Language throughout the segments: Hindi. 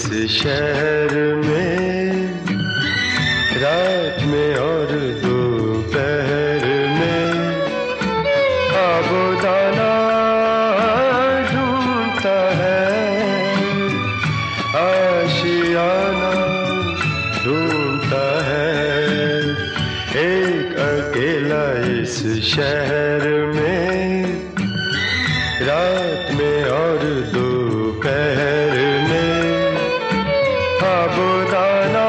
शहर में, रात में और दोपहर में आबोदाना ढूंढता है, आशियाना ढूंढता है। एक अकेला इस शहर में, रात में और दोपहर में आबोदाना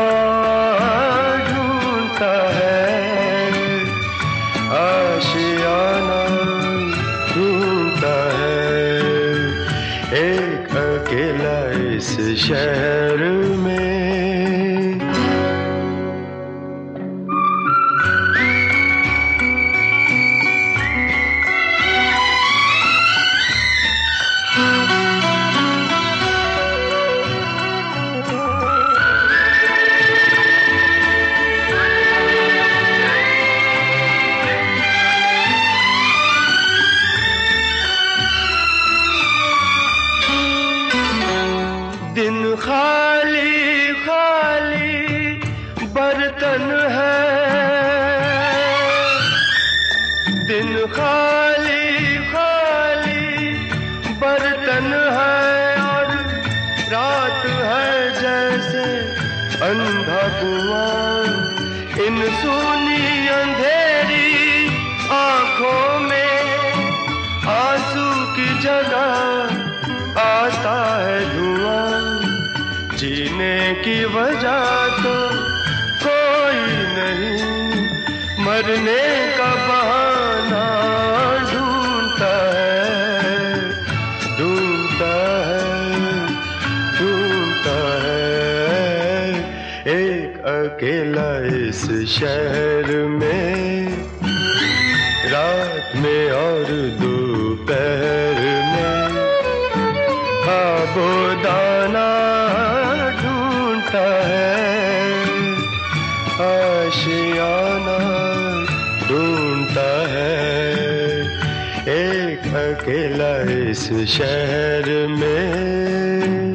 ढूंढता है, आशियाना ढूंढता है। एक अकेला इस शहर में। दिन खाली खाली बर्तन है, दिन खाली खाली बर्तन है, और रात है जैसे अंधा कुआं। इन सूनी अंधेरी आंखों में आंसू की जगह आता है धुआं। जीने की वजह तो कोई नहीं, मरने का बहाना ढूंढता है, ढूंढता है, ढूंढता है। एक अकेला इस शहर में, रात में और दोपहर में आबोदाना ढूंढता है, आशियाना ढूंढता है। एक अकेला इस शहर में।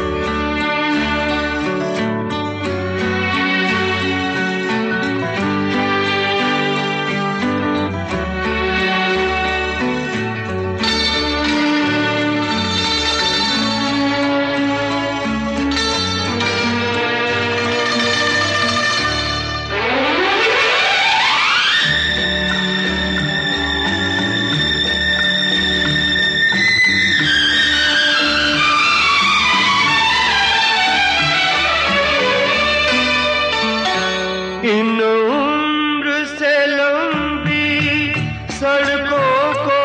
इन उम्र से लंबी सड़कों को,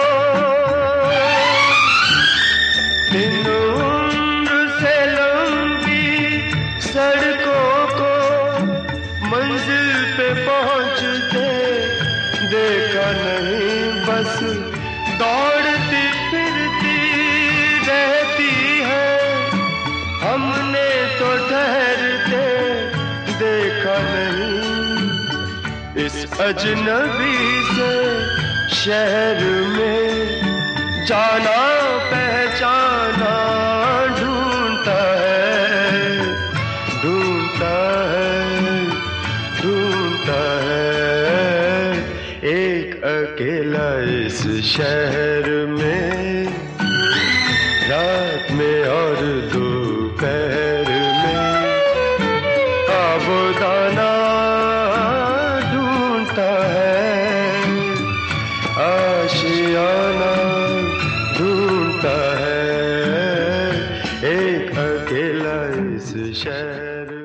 इन उम्र से लंबी सड़कों को मंजिल पे पहुंचते देखा नहीं। बस दौड़ती फिरती रहती है, हमने तो ठहरते देखा नहीं। इस अजनबी से शहर में जाना पहचाना ढूंढता है, ढूंढता है, ढूंढता है। एक अकेला इस शहर में, रात में और दोपहर में आबोदाना ढूंढता है, आशियाना ढूंढता है। एक अकेला इस शहर